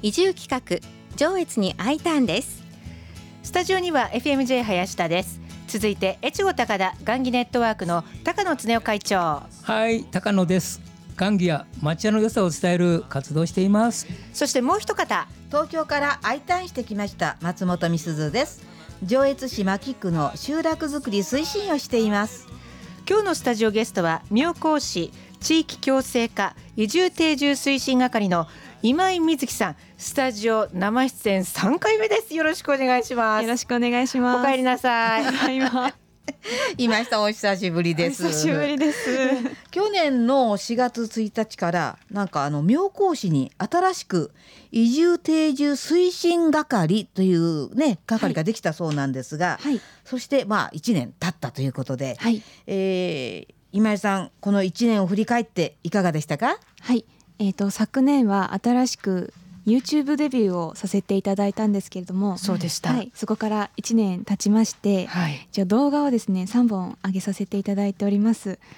移住企画上越に Iターンです。 スタジオには FMJ 林田です。続いて越後高田雁木ネットワークの高野恒夫会長。 はい、高野です。雁木や町屋の良さを伝える活動をしています。 そしてもう一方、 東京から I ターンしてきました松本美鈴です。上越市牧区の集落づくり推進をしています。 今日のスタジオゲストは妙高市地域共生課移住定住推進係の今井瑞希さん。スタジオ生出演3回目です。よろしくお願いします。 よろしくお願いします。 お帰りなさい。 今井さんお久しぶりです。 お久しぶりです。 去年の4月1日からなんか妙高市に新しく移住定住推進係というね係ができたそうなんですが、 はい、 そして1年経ったということで、 はい、 今井さんこの1年を振り返っていかがでしたか？ はい、昨年は新しく YouTube デビューをさせていただいたんですけれども、 そうでした、 はい、そこから1年経ちまして、 はい、 じゃあ動画をですね3本上げさせていただいております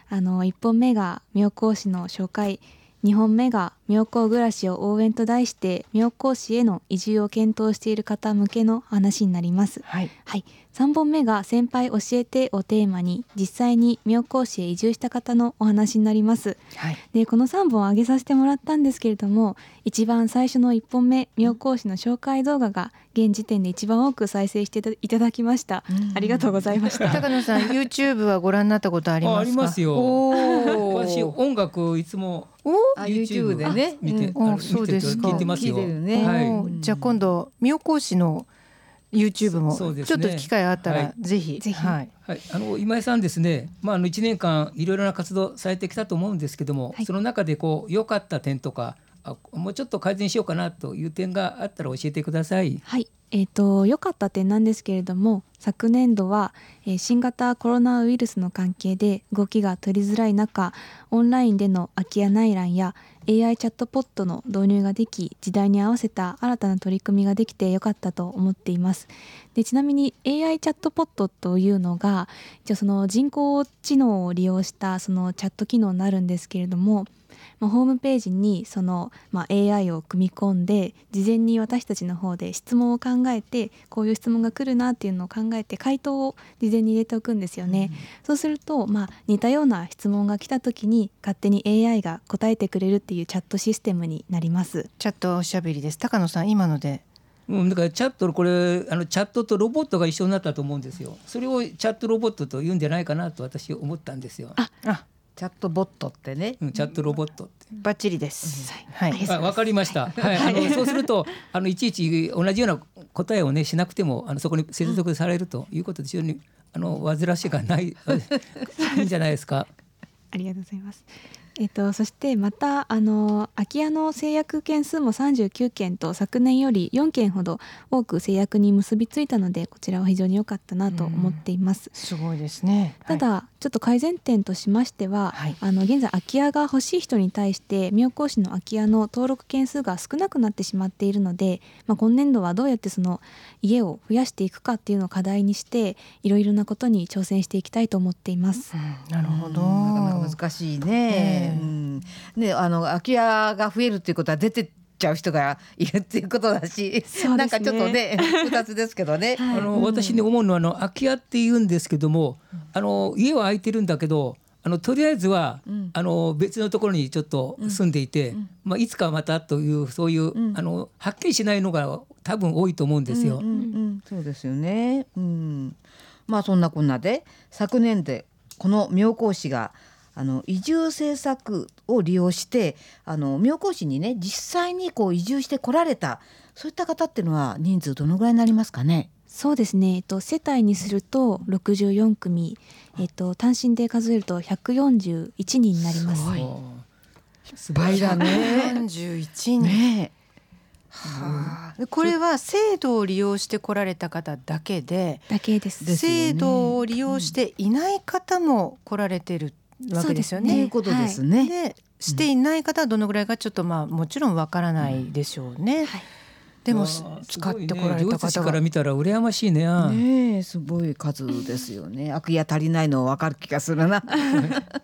。1本目が妙高市の紹介、2本目が妙高暮らしを応援と題して妙高市への移住を検討している方向けの話になります。 はいはい、3本目が先輩教えてをテーマに実際に妙高市へ移住した方のお話になります。 はい、 でこの3本上げさせてもらったんですけれども、一番最初の1本目妙高市の紹介動画が現時点で一番多く再生していただきました。ありがとうございました。 高野さんYouTube はご覧になったことありますか？ ありますよ。私音楽いつも YouTube でね見て、 そうですか。 聞いてますよ。 はい、じゃあ今度妙高市の YouTube もちょっと機会あったらぜひ、 はいはい、今井さんですね、1年間いろいろな活動されてきたと思うんですけども、 はい、 その中で良かった点とかもうちょっと改善しようかなという点があったら教えてください。 はい、良かった点なんですけれども、昨年度は、新型コロナウイルスの関係で動きが取りづらい中、オンラインでの空き家内覧や AI チャットポットの導入ができ、時代に合わせた新たな取り組みができてよかったと思っています。でちなみに AI チャットポットというのがその人工知能を利用したそのチャット機能になるんですけれども、ホームページにその、AI を組み込んで事前に私たちの方で質問を考えて、こういう質問が来るなっていうのを考えて回答を事前に入れておくんですよね。そうすると、似たような質問が来た時に勝手に AI が答えてくれるっていうチャットシステムになります。 チャットおしゃべりです。高野さん今のでだからチャットこれチャットとロボットが一緒になったと思うんですよ。それをチャットロボットと言うんじゃないかなと私思ったんですよ。 チャットボットってね、 チャットロボットってバッチリです。はい、 わかりました。はい、そうするといちいち同じような答えをねしなくてもそこに接続されるということで非常に煩わしがないいいんじゃないですか。 ありがとうございます。そしてまた空き家の制約件数も39件と昨年より4件ほど多く制約に結びついたので、こちらは非常に良かったなと思っています。 すごいですね。 ただ、ちょっと改善点としましては、現在空き家が欲しい人に対して妙高市の空き家の登録件数が少なくなってしまっているので、今年度はどうやってその家を増やしていくかっていうのを課題にしていろいろなことに挑戦していきたいと思っています。 なるほど。 なかなか難しいね。空き家が増えるっていうことは出てっちゃう人がいるっていうことだし、なんかちょっとね複雑ですけどね。 私ね思うのは空き家って言うんですけども、家は空いてるんだけどとりあえずは、別のところにちょっと住んでいて、いつかまたというそういう、はっきりしないのが多分多いと思うんですよ。 そうですよね。そんなこんなで昨年でこの妙高市が移住政策を利用して妙高市にね実際に移住してこられたそういった方っていうのは人数どのぐらいになりますかね？ そうですね、世帯にすると64組、単身で数えると141人になります。 すごい倍だね。 41人、ね。これは制度を利用して来られた方だけで、 です、 制度を利用していない方も来られてるわけですよね。 ということですね。 でしていない方はどのぐらいかちょっともちろんわからないでしょうね。でも使ってこられた方がから見たら羨ましいね。 すごい数ですよね。空き家足りないの分かる気がするな。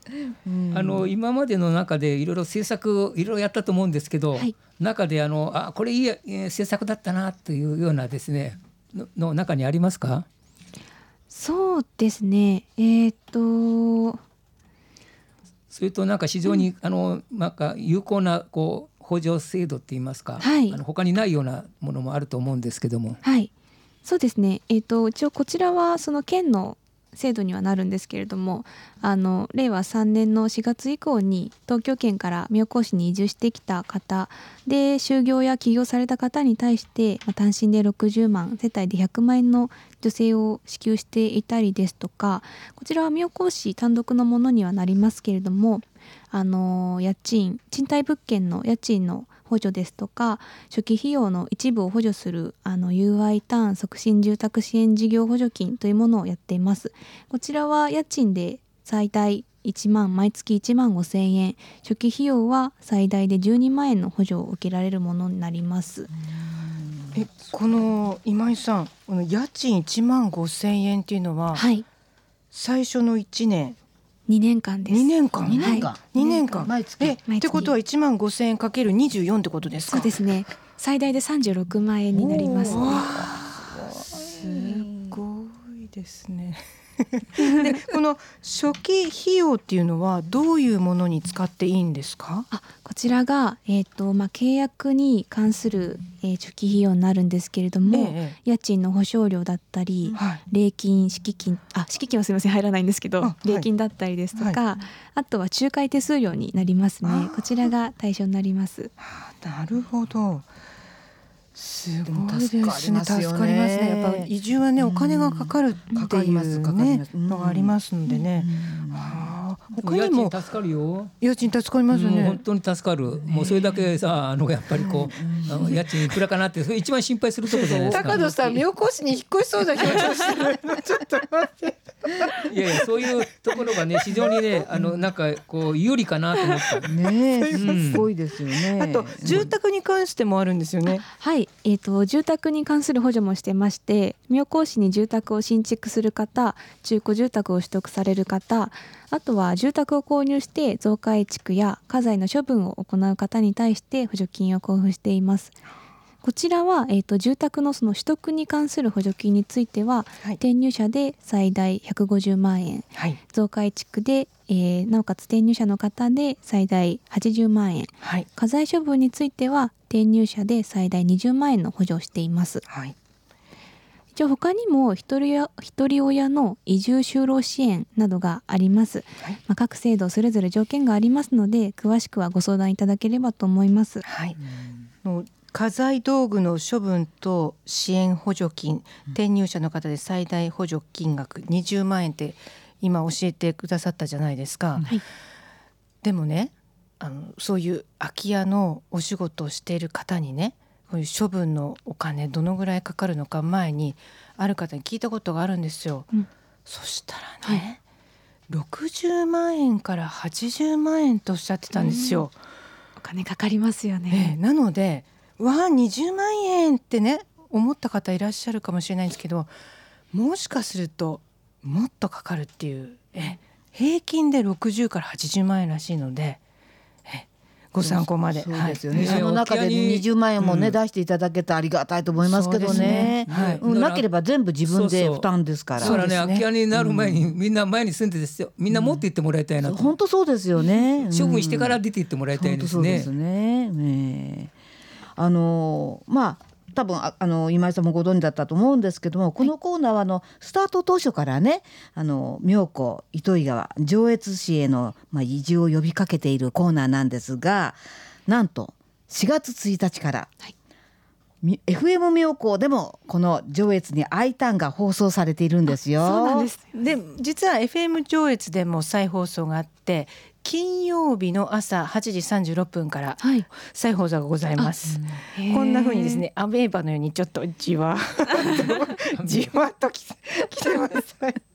今までの中でいろいろ制作いろいろやったと思うんですけど、 はい、 中でこれいい制作だったなというようなですねの中にありますか？ そうですね。 それとなんか非常に、なんか有効なこう補助制度っていいますか、 はい、 他にないようなものもあると思うんですけども。 はい、そうですね。一応こちらはその県の制度にはなるんですけれども、令和3年の4月以降に東京圏から妙高市に移住してきた方で、就業や起業された方に対して、単身で60万、世帯で100万円の助成を支給していたりですとか、こちらは妙高市単独のものにはなりますけれども、賃貸物件の家賃の補助ですとか、初期費用の一部を補助するUI ターン促進住宅支援事業補助金というものをやっています。こちらは家賃で最大毎月1万5千円、初期費用は最大で12万円の補助を受けられるものになります。 この今井さん、この家賃1万5千円っていうのは、 はい、 最初の1年 2年間です。 2年間 2年間毎月ってことは1万5千円かける24ってことですか？ そうですね。最大で36万円になります。 すごいですね。でこの初期費用っていうのはどういうものに使っていいんですか？ こちらが、契約に関する、初期費用になるんですけれども、家賃の保証料だったり、礼金、敷金はすみません入らないんですけど、礼金だったりですとか、あとは仲介手数料になりますね。こちらが対象になります。 なるほど。すごいですね。助かりますね。やっぱ移住はね、お金がかかるっていうねのがありますのでね。他にも家賃助かるよ。 家賃助かりますね。 本当に助かる。もうそれだけさ、やっぱりこう家賃いくらかなってそれ一番心配するところじゃないですか。 高野さん、妙高市に引っ越しそうな表情してる。ちょっと待って。 いやいや、そういうところがね非常にねなんかこう有利かなと思ったね。すごいですよね。 あと住宅に関してもあるんですよね。 はい、住宅に関する補助もしてまして、妙高市に住宅を新築する方、中古住宅を取得される方、あとは住宅を購入して増改築や家財の処分を行う方に対して補助金を交付しています。こちらは、住宅のその取得に関する補助金については、転入者で最大150万円、増改築で、なおかつ転入者の方で最大80万円、家財処分については転入者で最大20万円の補助をしています。一応他にも一人親の移住就労支援などがあります。各制度それぞれ条件がありますので、詳しくはご相談いただければと思います。 家財道具の処分と支援補助金、転入者の方で最大補助金額20万円って今教えてくださったじゃないですか。でもね、そういう空き家のお仕事をしている方にね、こういう処分のお金どのぐらいかかるのか前にある方に聞いたことがあるんですよ。そしたらね、60万円から80万円とおっしゃってたんですよ。 お金かかりますよね。 なので20万円ってね思った方いらっしゃるかもしれないんですけど、もしかするともっとかかるっていう、平均で60から80万円らしいので、ご参考まで。 そうですよね。その中で20万円もね、出していただけたらありがたいと思いますけどね。なければ全部自分で負担ですから。 そうだね。空き家になる前にみんな前に住んでですよ。みんな持って行ってもらいたいなと。 本当そうですよね。 処分してから出て行ってもらいたいですね。 そうですね。多分今井さんもご存知だったと思うんですけども、このコーナーはスタート当初からね、妙高糸魚川上越市への、移住を呼びかけているコーナーなんですが、なんと4月1日から、FM 妙高でもこの上越に Iターンが放送されているんですよ。 そうなんです。 で実は FM 上越でも再放送があって、金曜日の朝8時36分から再放送がございます。こんな風にですね、アメーバのようにちょっとじわっときてます。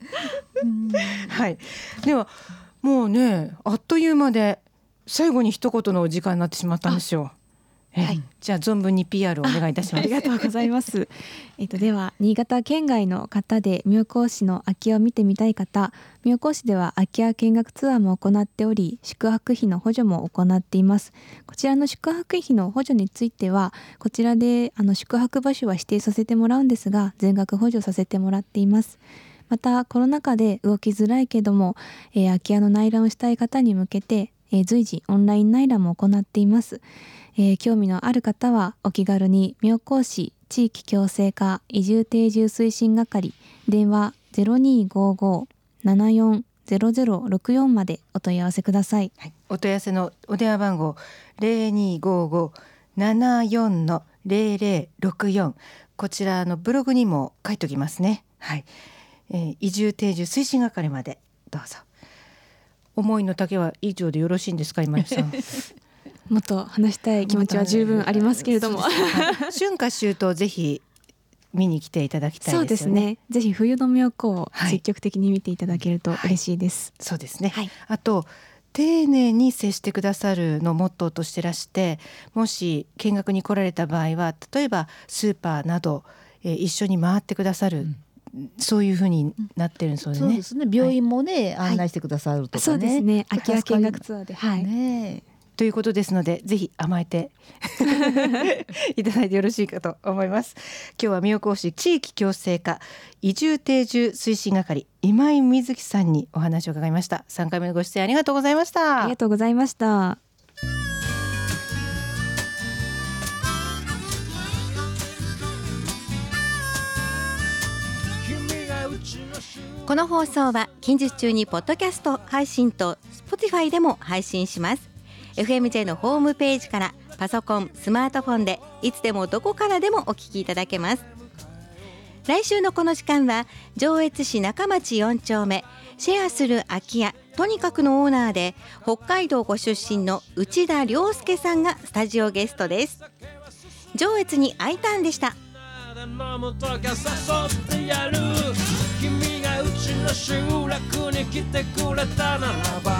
ではもうね、あっという間で最後に一言のお時間になってしまったんですよ。 じゃあ存分に PR をお願いいたします。 ありがとうございます。では新潟県外の方で妙高市の空き家を見てみたい方、妙高市では空き家見学ツアーも行っており、宿泊費の補助も行っています。こちらの宿泊費の補助については、こちらで宿泊場所は指定させてもらうんですが、全額補助させてもらっています。またコロナ禍で動きづらいけども、空き家の内覧をしたい方に向けて、随時オンライン内覧も行っています。興味のある方はお気軽に妙高市地域共生化移住定住推進係電話 0255-740064 までお問い合わせください。 お問い合わせのお電話番号 0255-740064、 こちらのブログにも書いておきますね。移住定住推進係までどうぞ。思いの丈は以上でよろしいんですか、今井さん。 もっと話したい気持ちは十分ありますけれども、 春夏秋冬ぜひ見に来ていただきたいですよね。 そうですね、ぜひ冬の妙高を積極的に見ていただけると嬉しいです。 そうですね、あと丁寧に接してくださるのモットーとしてらして、もし見学に来られた場合は例えばスーパーなど、一緒に回ってくださる、そういう風になってるんですよね。 そうですね、病院もね、案内してくださるとかね。 そうですね、空き家見学ツアーで、 ということですので、ぜひ甘えていただいてよろしいかと思います。今日は妙高市地域共生化移住定住推進係今井瑞希さんにお話を伺いました。3回目のご出演ありがとうございました。 ありがとうございました。 この放送は近日中にポッドキャスト配信と Spotify でも配信します。 FMJ のホームページからパソコン、スマートフォンでいつでもどこからでもお聞きいただけます。来週のこの時間は上越市中町4丁目シェアする空き家とにかくのオーナーで北海道ご出身の内田良介さんがスタジオゲストです。上越に Iターンでした。 君がうちの集落に来てくれたならば、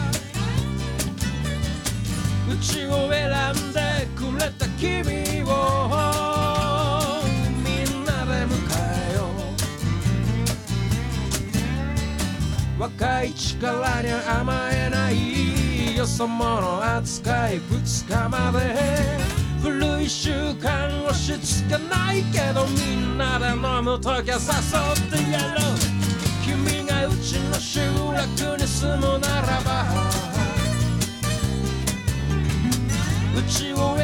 うちを選んでくれた君をみんなで迎えよう。若い力に甘えないよそ者扱い2日まで、古い習慣押し付けないけどみんなで飲むときは誘ってやろう。君がうちの集落に住むならば、うちを選